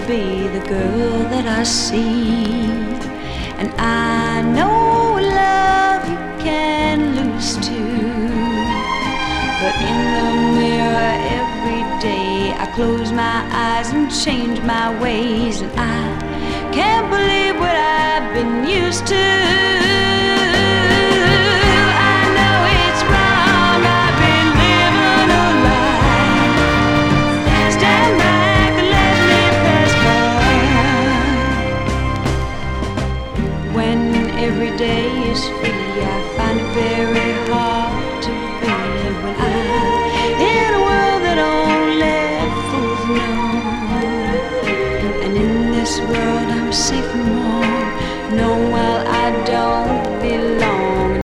be the girl that I see. And I know love you can lose too. But in the mirror every day I close my eyes and change my ways, and I can't believe what I've been used to.